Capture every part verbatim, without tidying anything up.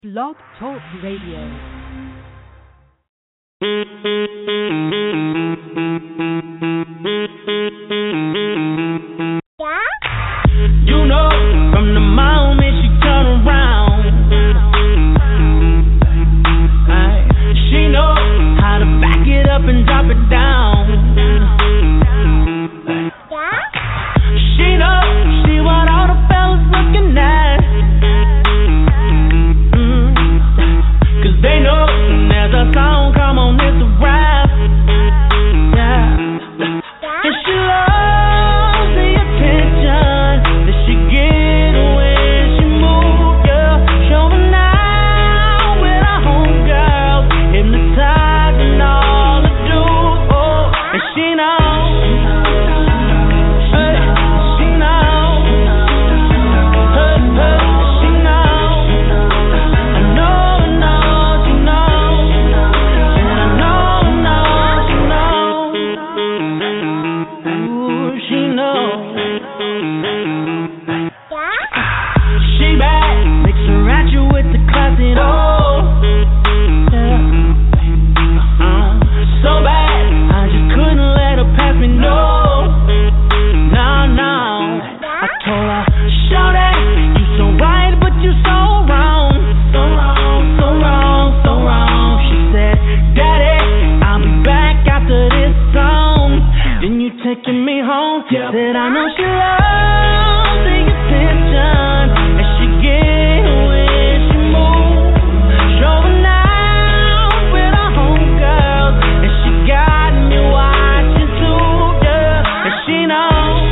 Blog Talk Radio. You know, from the moment she turn around, ay, she know how to back it up and drop it down. She know she what all the fellas looking at. Mm. Cause they know there's a song, come on, it's a rap. Yeah. And she loves the attention that she get when she move, yeah. Showing out with her homegirls, hypnotizing all the dudes, oh. And she knows, hey, she knows, hey, hey, she knows. I know, I know, she knows, and I know, I know, she knows. Ooh, she knows. She bad, mix her at you with the classic, oh. Yeah. Uh, so bad, I just couldn't let her pass me, no. No, no. I told her, shawty, you so right, but you so wrong. So wrong, so wrong, so wrong. She said, Daddy, I'll be back after this song. Then you taking me home. Yeah. Said I know she loves the attention and she get when she move. Showing out with her homegirls and she got me watching too, yeah. And she knows,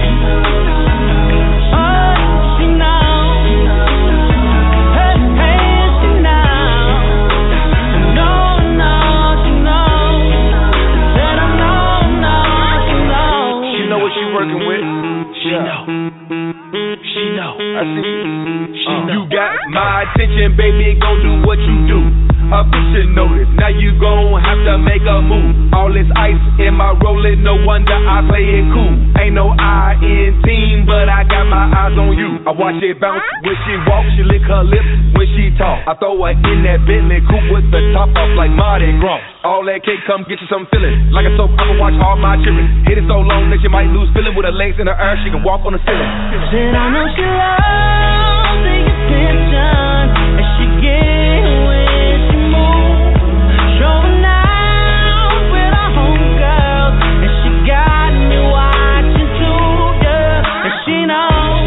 oh, she knows, hey, hey, she knows. No, no, she knows. Said I know, no, she knows. She know what she working with. She know. She know. I see you. She Uh, know. You got my attention, baby. Go do what you do. A bitch should notice. Now you gon' have to make a move. All this ice in my rolling, no wonder I play it cool. Ain't no I in team, but I got my eyes on you. I watch it bounce when she walk, she lick her lips when she talk. I throw her in that Bentley coupe with the top off like Mardi Gras. All that cake, come get you some feeling. Like a soap, I can watch all my children. Hit it so long that you might lose feeling. With her legs in her air, she can walk on the ceiling. Said I know she loves the attention and she get when she move. Showing out with her homegirls and she got me watching too, yeah. And she knows,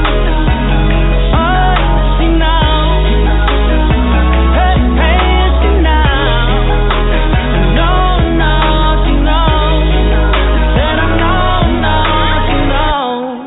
oh, she knows, hey, hey, she knows. No, no, she knows. Said I know, no, she knows.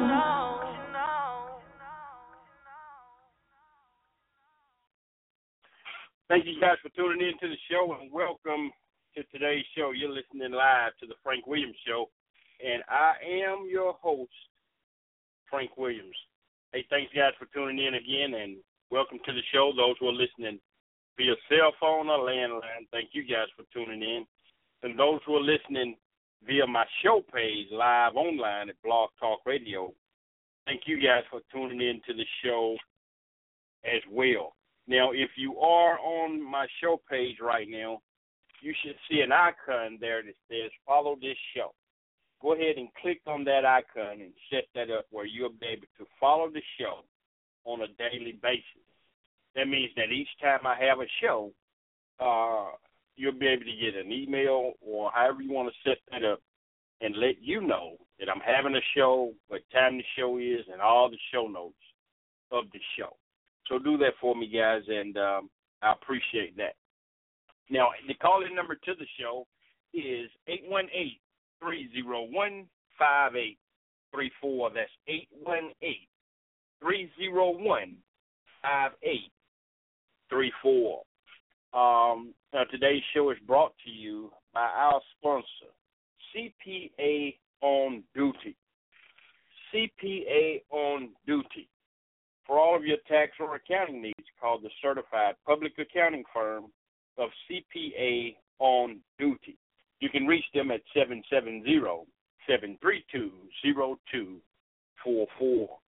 Thank you guys for tuning in to the show and welcome to today's show. You're listening live to the Frank Williams Show, and I am your host, Frank Williams. Hey, thanks guys for tuning in again, and welcome to the show. Those who are listening via cell phone or landline, thank you guys for tuning in. And those who are listening via my show page live online at Blog Talk Radio, thank you guys for tuning in to the show as well. Now, if you are on my show page right now, you should see an icon there that says follow this show. Go ahead and click on that icon and set that up where you'll be able to follow the show on a daily basis. That means that each time I have a show, uh, you'll be able to get an email or however you want to set that up and let you know that I'm having a show, what time the show is, and all the show notes of the show. So do that for me, guys, and um, I appreciate that. Now, the call-in number to the show is eight one eight, three oh one, five eight three four. That's eight one eight, three oh one, five eight three four. Um, now, today's show is brought to you by our sponsor, C P A On Duty. C P A On Duty. For all of your tax or accounting needs, call the certified public accounting firm of C P A On Duty. You can reach them at seven seven zero, seven three two, zero two four four.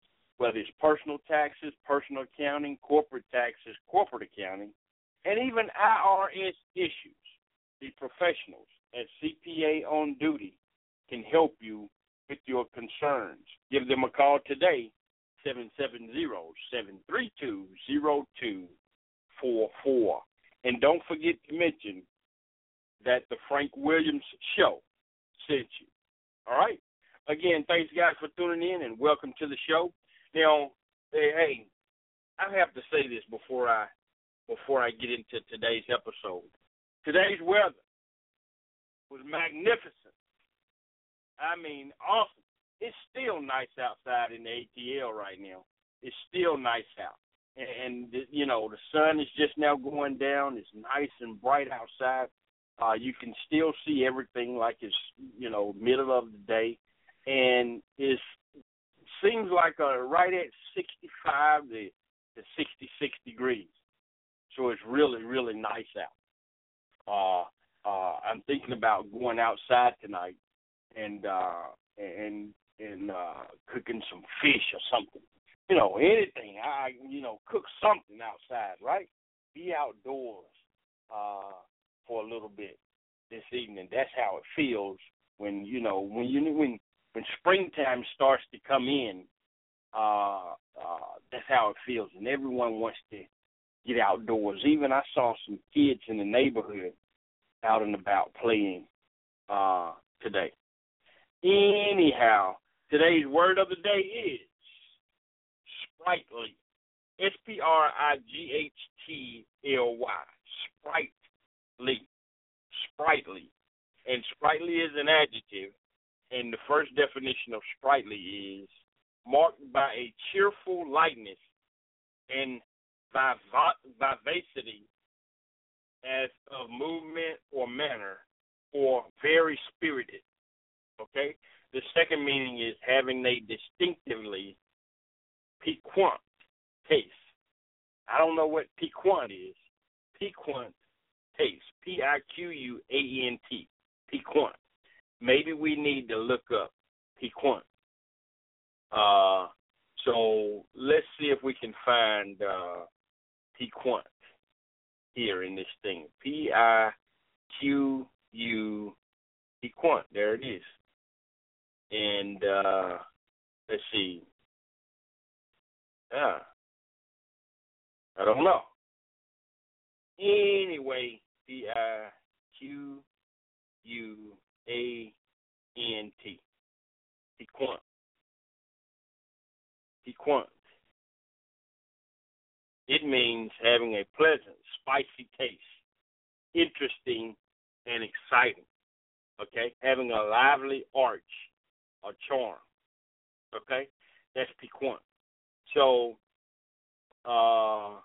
whether it's personal taxes, personal accounting, corporate taxes, corporate accounting, and even I R S issues. The professionals at C P A on duty can help you with your concerns. Give them a call today, seven seven zero, seven three two, zero two four four. And don't forget to mention that the Frank Williams Show sent you. All right? Again, thanks, guys, for tuning in, and welcome to the show. Now, hey, hey, I have to say this before I before I get into today's episode. Today's weather was magnificent. I mean, awesome. It's still nice outside in the A T L right now. It's still nice out. And, and you know, the sun is just now going down. It's nice and bright outside. Uh, you can still see everything like it's, you know, middle of the day. And it seems like uh, right at sixty-five to, to sixty-six degrees. So it's really, really nice out. Uh, uh, I'm thinking about going outside tonight and uh, and and uh, cooking some fish or something. You know, anything. I, you know, cook something outside, right? Be outdoors uh, for a little bit this evening. That's how it feels when, you know, when you when when springtime starts to come in. Uh, uh, that's how it feels, and everyone wants to get outdoors. Even I saw some kids in the neighborhood out and about playing uh, today. Anyhow, today's word of the day is sprightly. S P R I G H T L Y. Sprightly. Sprightly. And sprightly is an adjective. And the first definition of sprightly is marked by a cheerful lightness and vivacity as of movement or manner, or very spirited. Okay? The second meaning is having a distinctively piquant taste. I don't know what piquant is. Piquant taste. P I Q U A N T. Piquant. Maybe we need to look up piquant. Uh, so let's see if we can find uh, piquant here in this thing. P I Q U, piquant. There it is. And uh, let's see. Ah, I don't know. Anyway, P I Q U A N T. Piquant. Piquant. It means having a pleasant, spicy taste, interesting, and exciting. Okay? Having a lively arch or charm. Okay? That's piquant. So, uh,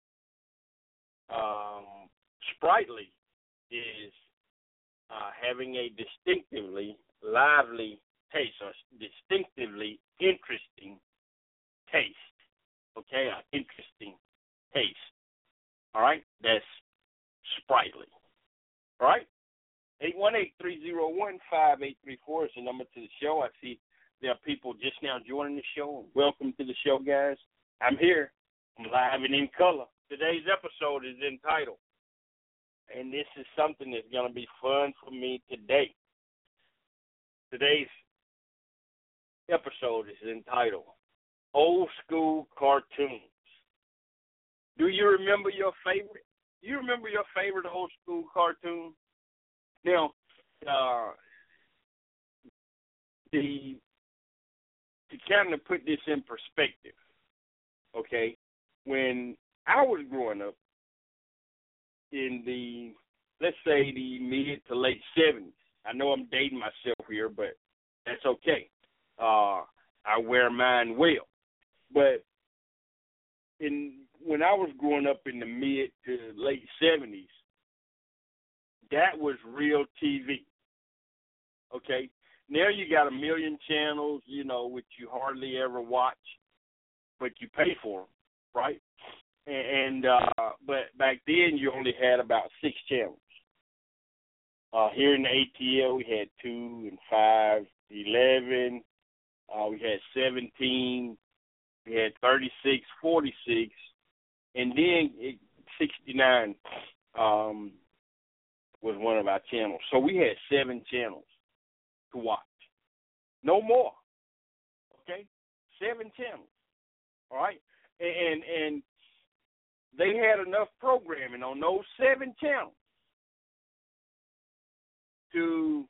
um, sprightly is uh, having a distinctively lively taste, or distinctively interesting taste. Okay? An interesting taste. All right? That's sprightly. All right? eight one eight, three zero one, five eight three four is the number to the show. I see there are people just now joining the show. Welcome to the show, guys. I'm here. I'm live and in color. Today's episode is entitled, and this is something that's going to be fun for me today. Today's episode is entitled, Old School Cartoons. Do you remember your favorite? Do you remember your favorite old school cartoon? Now, uh, the to kind of put this in perspective, okay, when I was growing up in the, let's say, the mid to late seventies, I know I'm dating myself here, but that's okay. Uh, I wear mine well. But in when I was growing up in the mid to late seventies, that was real T V. Okay? Now you got a million channels, you know, which you hardly ever watch, but you pay for them, right? And uh, but back then you only had about six channels. Uh, here in the A T L we had two and five, eleven. Uh, we had seventeen. We had thirty-six, forty-six, and then it, sixty-nine um, was one of our channels. So we had seven channels to watch. No more. Okay? Seven channels. All right? And, and they had enough programming on those seven channels to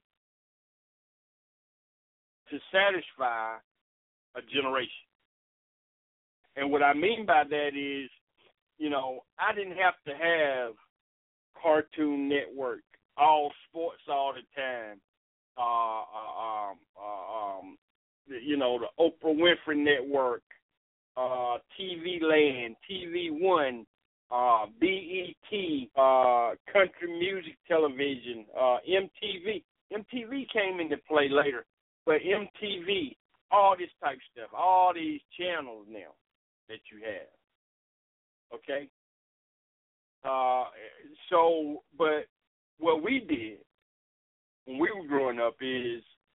to satisfy a generation. And what I mean by that is, you know, I didn't have to have Cartoon Network, all sports all the time, uh, uh, um, uh, um, you know, the Oprah Winfrey Network, uh, T V Land, T V One, uh, B E T, uh, Country Music Television, uh, M T V. M T V came into play later, but M T V, all this type of stuff, all these channels now that you have. Okay? Uh, so, but what we did when we were growing up is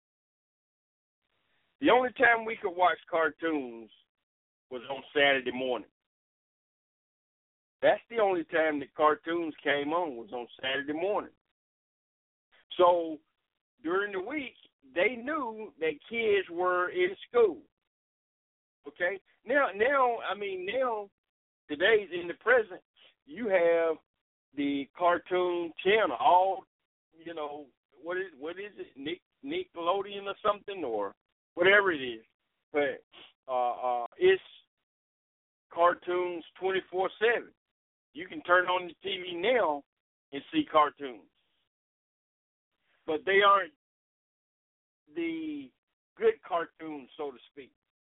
the only time we could watch cartoons was on Saturday morning. That's the only time that cartoons came on was on Saturday morning. So during the week, they knew that kids were in school. Okay? Now, now, I mean, now, today's in the present, you have the cartoon channel, all, you know, what is what is it, Nick, Nickelodeon or something, or whatever it is. But uh, uh, it's cartoons twenty-four seven. You can turn on the T V now and see cartoons. But they aren't the good cartoons, so to speak.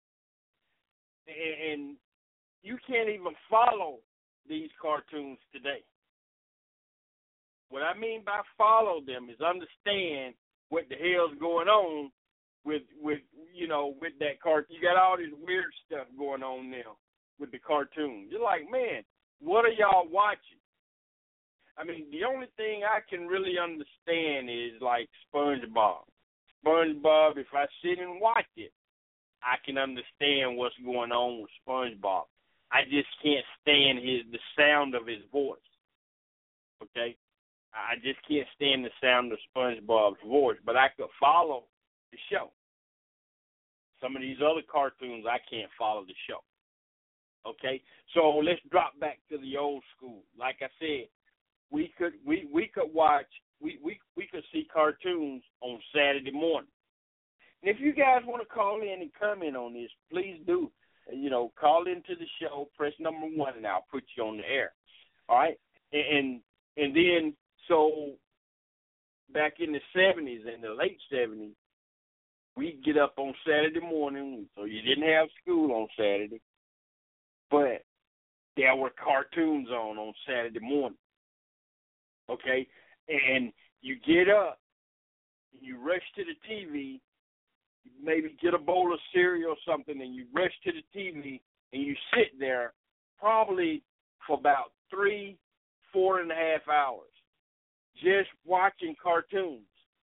And you can't even follow these cartoons today. What I mean by follow them is understand what the hell's going on with, with you know, with that cartoon. You got all this weird stuff going on now with the cartoons. You're like, man, what are y'all watching? I mean, the only thing I can really understand is like SpongeBob. SpongeBob, if I sit and watch it, I can understand what's going on with SpongeBob. I just can't stand his the sound of his voice. Okay? I just can't stand the sound of SpongeBob's voice, but I could follow the show. Some of these other cartoons, I can't follow the show. Okay? So let's drop back to the old school. Like I said, we could we, we could watch we, we we could see cartoons on Saturday morning. And if you guys want to call in and comment on this, please do. You know, call into the show, press number one, and I'll put you on the air. All right? And and then, so back in the seventies and the late seventies, we'd get up on Saturday morning, so you didn't have school on Saturday, but there were cartoons on on Saturday morning. Okay? And you get up, you rush to the T V, maybe get a bowl of cereal or something, and you rush to the T V, and you sit there probably for about three, four and a half hours just watching cartoons,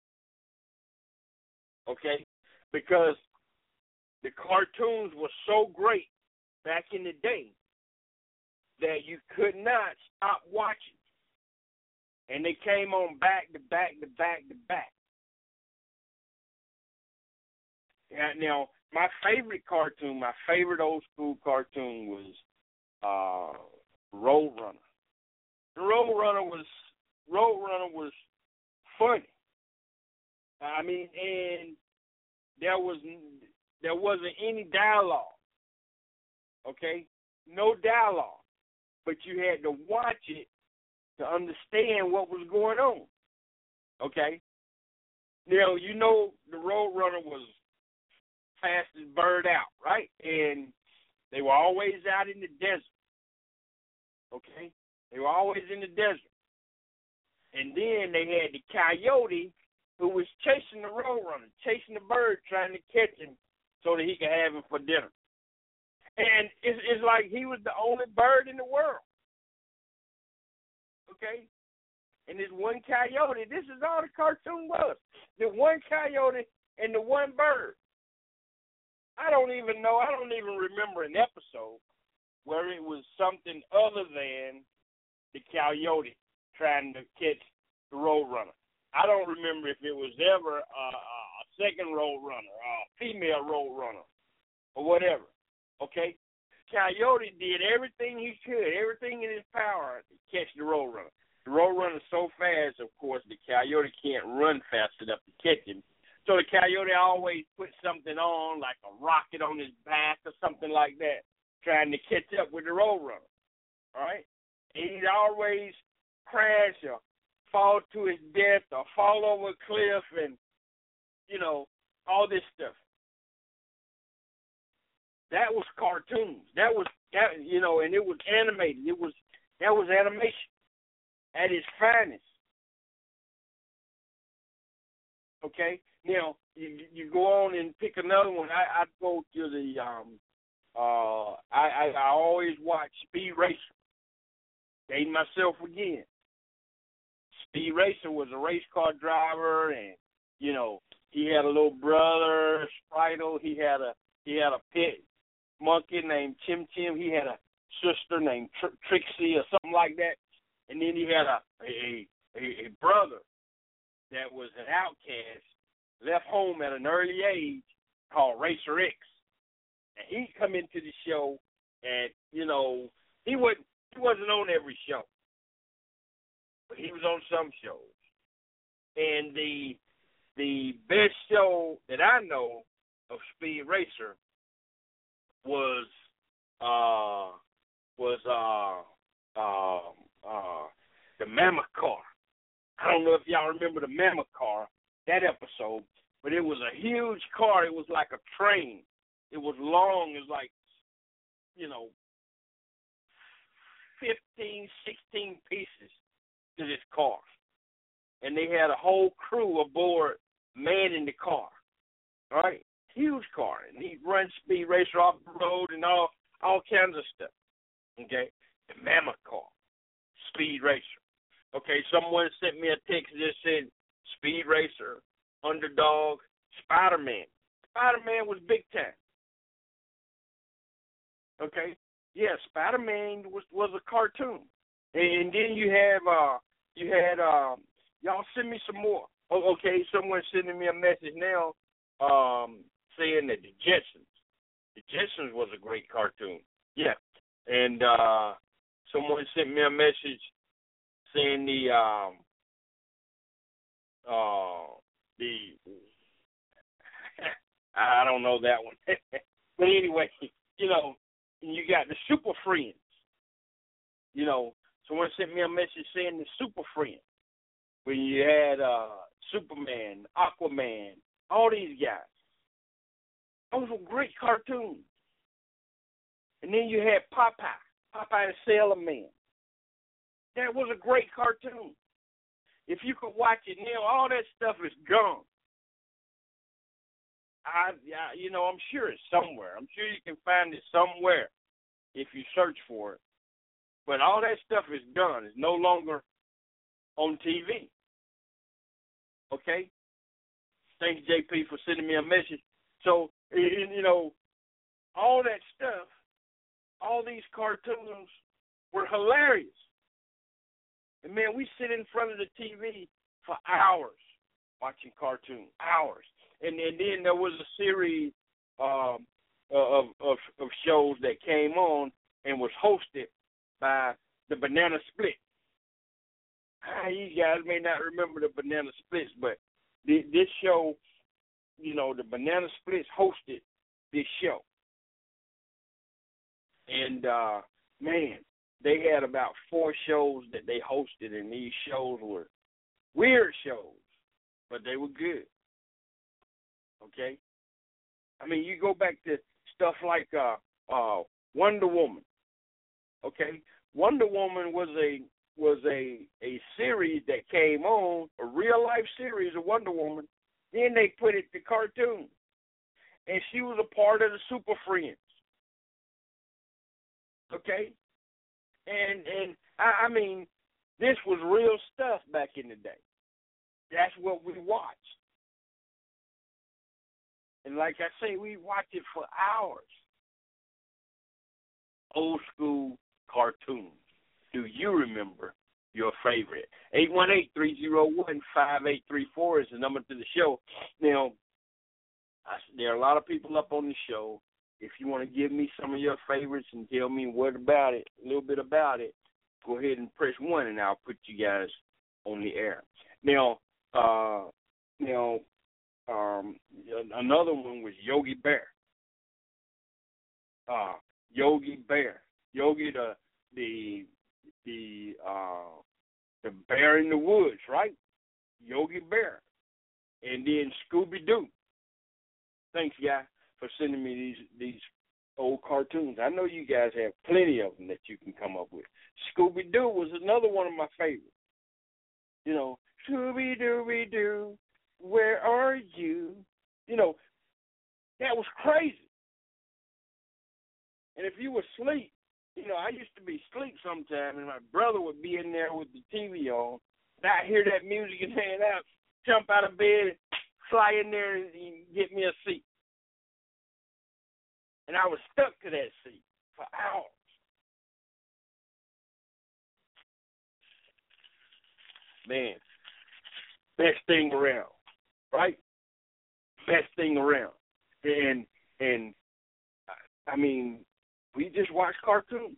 okay? Because the cartoons were so great back in the day that you could not stop watching. And they came on back to back to back to back. Now, my favorite cartoon, my favorite old school cartoon was uh, Roadrunner. Roadrunner was Roadrunner was funny. I mean, and there was there wasn't any dialogue. Okay, no dialogue, but you had to watch it to understand what was going on. Okay, now you know the Roadrunner was fastest bird out, right? And they were always out in the desert. Okay? They were always in the desert. And then they had the coyote who was chasing the Roadrunner, chasing the bird, trying to catch him so that he could have him for dinner. And it's, it's like he was the only bird in the world. Okay? And this one coyote, this is all the cartoon was. The one coyote and the one bird. I don't even know. I don't even remember an episode where it was something other than the coyote trying to catch the Roadrunner. I don't remember if it was ever a, a second Roadrunner, a female Roadrunner, or whatever. Okay? Coyote did everything he could, everything in his power to catch the Roadrunner. The Roadrunner's so fast, of course, the coyote can't run fast enough to catch him. So the coyote always put something on, like a rocket on his back or something like that, trying to catch up with the Roadrunner. All right? And he'd always crash or fall to his death or fall over a cliff and, you know, all this stuff. That was cartoons. That was, that, you know, and it was animated. It was, that was animation at its finest. Okay? Now, you, you go on and pick another one. I, I go to the, um, uh, I, I, I always watch Speed Racer. Dating myself again. Speed Racer was a race car driver, and, you know, he had a little brother, Spritle. He had a, he had a pet monkey named Chim Chim. He had a sister named Tr- Trixie or something like that. And then he had a, a, a, a brother that was an outcast, left home at an early age, called Racer X. And he come into the show, and, you know, he wasn't, he wasn't on every show, but he was on some shows. And the the best show that I know of Speed Racer was uh was uh uh uh the Mammoth Car. I don't know if y'all remember the Mammoth Car, that episode, but it was a huge car. It was like a train. It was long. It was like, you know, fifteen, sixteen pieces to this car. And they had a whole crew aboard manning the car. All right? Huge car. And he'd run Speed Racer off the road and all, all kinds of stuff. Okay? The Mammoth Car. Speed Racer. Okay, someone sent me a text that said Speed Racer, Underdog, Spider-Man. Spider-Man was big time. Okay? Yeah, Spider-Man was, was a cartoon. And then you have, uh, you had, uh, y'all send me some more. Oh, okay, someone's sending me a message now um, saying that the Jetsons, the Jetsons was a great cartoon. Yeah. And uh, someone sent me a message saying the, um, uh, the, I don't know that one. But anyway, you know, you got the Super Friends. You know, someone sent me a message saying the Super Friends. When you had uh, Superman, Aquaman, all these guys. Those were great cartoons. And then you had Popeye, Popeye the Sailor Man. That was a great cartoon. If you could watch it now, all that stuff is gone. I, I, you know, I'm sure it's somewhere. I'm sure you can find it somewhere if you search for it. But all that stuff is done. It's no longer on T V. Okay? Thanks, J P, for sending me a message. So, you know, all that stuff, all these cartoons were hilarious. And, man, we sit in front of the T V for hours watching cartoons, hours. And, and then there was a series um, of, of of shows that came on and was hosted by the Banana Split. Ah, you guys may not remember the Banana Splits, but the, this show, you know, the Banana Splits hosted this show. And, uh, man, they had about four shows that they hosted, and these shows were weird shows, but they were good. Okay? I mean, you go back to stuff like uh, uh, Wonder Woman. Okay? Wonder Woman was a was a, a series that came on, a real-life series of Wonder Woman. Then they put it to cartoon. And she was a part of the Super Friends. Okay? And, and I, I mean, this was real stuff back in the day. That's what we watched. And like I say, we watch it for hours. Old school cartoons. Do you remember your favorite? eight one eight, three oh one, five eight three four is the number to the show. Now, I, there are a lot of people up on the show. If you want to give me some of your favorites and tell me what about it, a little bit about it, go ahead and press one, and I'll put you guys on the air. Now, uh, now, um, another one was Yogi Bear. Uh, Yogi Bear, Yogi the the the uh, the bear in the woods, right? Yogi Bear, and then Scooby Doo. Thanks, guy, for sending me these these old cartoons. I know you guys have plenty of them that you can come up with. Scooby Doo was another one of my favorites. You know, Scooby Dooby Doo, where are you? You know, that was crazy. And if you were asleep, you know, I used to be asleep sometime, and my brother would be in there with the T V on, and I'd hear that music and hand out, jump out of bed, fly in there and get me a seat. And I was stuck to that seat for hours. Man, best thing around, right? Best thing around. And, and I mean, we just watch cartoons.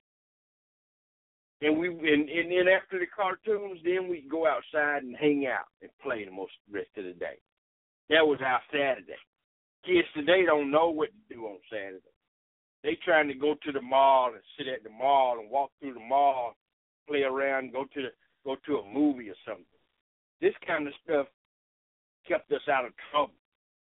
And we and, and then after the cartoons, then we go outside and hang out and play the most rest of the day. That was our Saturday. Kids today don't know what to do on Saturday. They trying to go to the mall and sit at the mall and walk through the mall, play around, go to the go to a movie or something. This kind of stuff kept us out of trouble.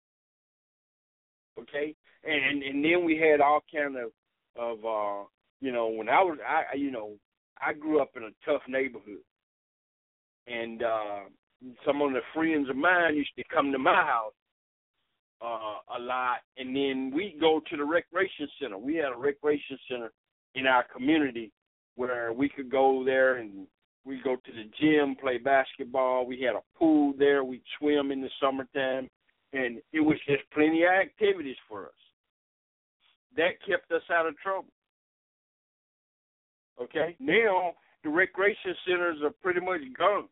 Okay? And and then we had all kind of of uh you know, when I was I you know, I grew up in a tough neighborhood. And uh some of the friends of mine used to come to my house uh a lot, and then we'd go to the recreation center. We had a recreation center in our community where we could go there and we'd go to the gym, play basketball. We had a pool there. We'd swim in the summertime. And it was just plenty of activities for us. That kept us out of trouble. Okay? Now, the recreation centers are pretty much gone.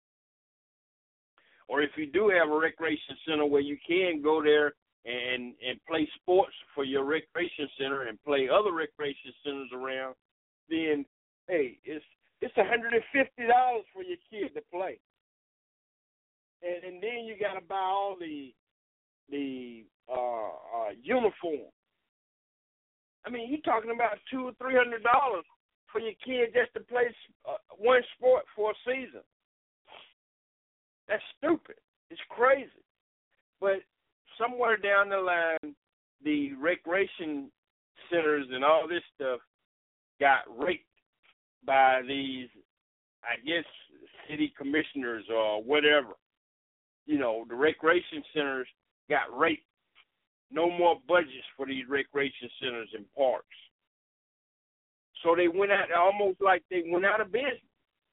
Or if you do have a recreation center where you can go there and, and play sports for your recreation center and play other recreation centers around, then, hey, it's it's one hundred fifty dollars for your kid to play. And, and then you got to buy all the the uh, uh, uniform. I mean, you're talking about two or three hundred dollars for your kid just to play uh, one sport for a season. That's stupid. It's crazy. But somewhere down the line, the recreation centers and all this stuff got raped by these, I guess, city commissioners or whatever. You know, the recreation centers got raped. No more budgets for these recreation centers and parks. So they went out, almost like they went out of business.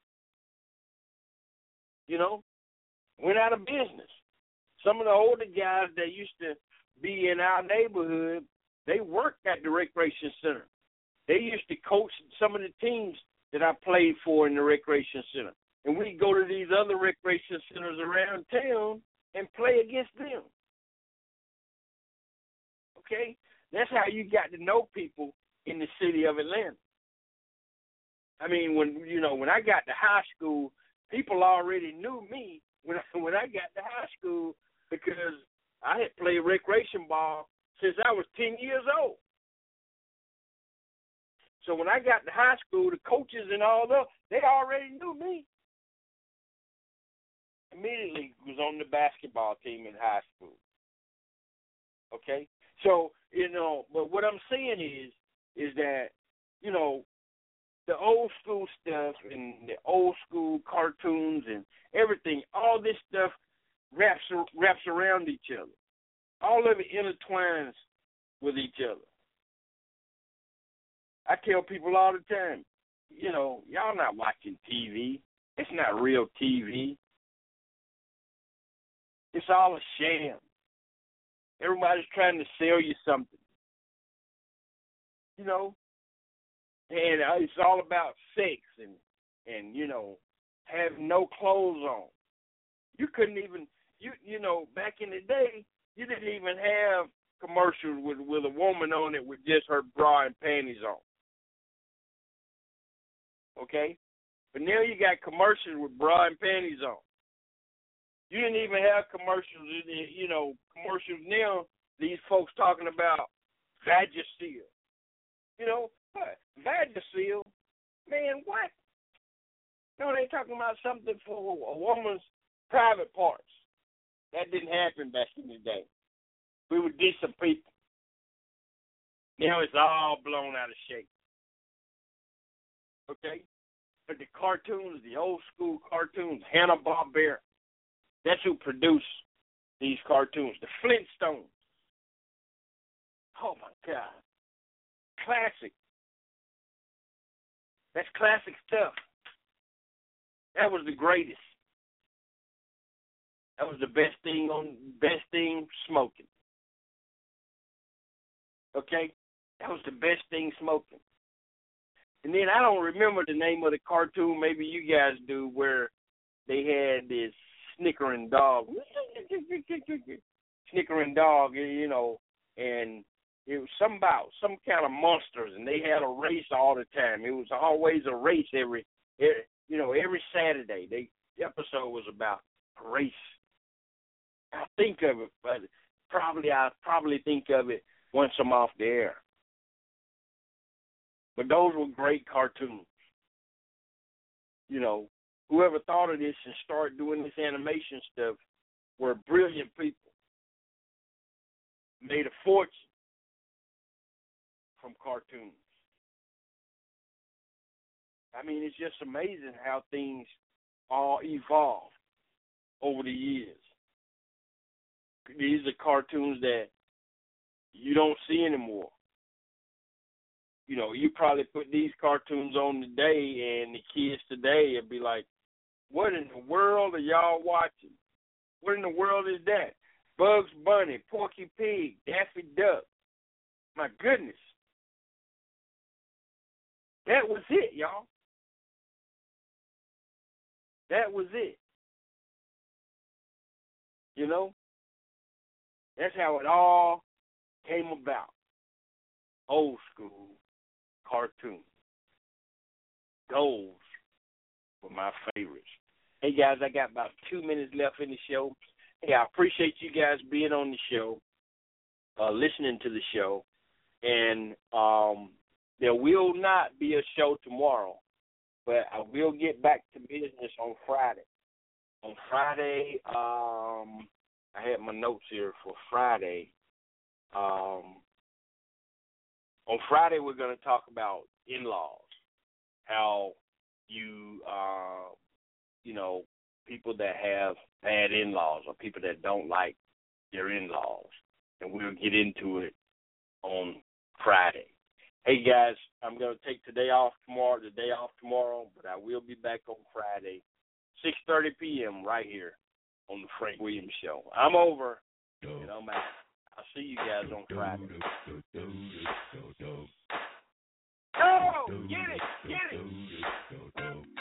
You know, went out of business. Some of the older guys that used to be in our neighborhood, they worked at the recreation center. They used to coach some of the teams that I played for in the recreation center. And we'd go to these other recreation centers around town and play against them. Okay? That's how you got to know people in the city of Atlanta. I mean, when you know, when I got to high school, people already knew me when I, when I got to high school because I had played recreation ball since I was ten years old. So when I got to high school, the coaches and all that, they already knew me. Immediately was on the basketball team in high school. Okay? So, you know, but what I'm saying is, is that, you know, the old school stuff and the old school cartoons and everything, all this stuff wraps wraps around each other. All of it intertwines with each other. I tell people all the time, you know, y'all not watching T V. It's not real T V. It's all a sham. Everybody's trying to sell you something. You know, and uh, it's all about sex and, and, you know, having no clothes on. You couldn't even, you you know, back in the day, you didn't even have commercials with, with a woman on it with just her bra and panties on. Okay? But now you got commercials with bra and panties on. You didn't even have commercials, you know, commercials now, these folks talking about Vagisil. You know, what? Vagisil? Man, what? No, they talking about something for a woman's private parts. That didn't happen back in the day. We were decent people. Now it's all blown out of shape. Okay? But the cartoons, the old school cartoons, Hanna-Barbera, that's who produced these cartoons. The Flintstones. Oh, my God. Classic. That's classic stuff. That was the greatest. That was the best thing on best thing smoking. Okay? That was the best thing smoking. And then I don't remember the name of the cartoon, maybe you guys do, where they had this snickering dog. Snickering dog, you know, and it was some about some kind of monsters, and they had a race all the time. It was always a race every, every you know, every Saturday. They, the episode was about a race. I think of it, but probably I probably think of it once I'm off the air. But those were great cartoons. You know, whoever thought of this and started doing this animation stuff were brilliant people. Made a fortune from cartoons. I mean, it's just amazing how things all evolved over the years. These are cartoons that you don't see anymore. You know, you probably put these cartoons on today, and the kids today would be like, what in the world are y'all watching? What in the world is that? Bugs Bunny, Porky Pig, Daffy Duck. My goodness. That was it, y'all. That was it. You know? That's how it all came about. Old school cartoons. Those were my favorites. Hey, guys, I got about two minutes left in the show. Hey, I appreciate you guys being on the show, uh, listening to the show. And um, there will not be a show tomorrow, but I will get back to business on Friday. On Friday, um, I had my notes here for Friday. Um, on Friday, we're going to talk about in-laws, how you, uh, you know, people that have bad in-laws or people that don't like their in-laws. And we'll get into it on Friday. Hey, guys, I'm going to take today off tomorrow, the day off tomorrow, but I will be back on Friday, six thirty p.m. right here on the Frank Williams Show. I'm over, and I'm out. I'll see you guys on Friday. Oh, get it, get it.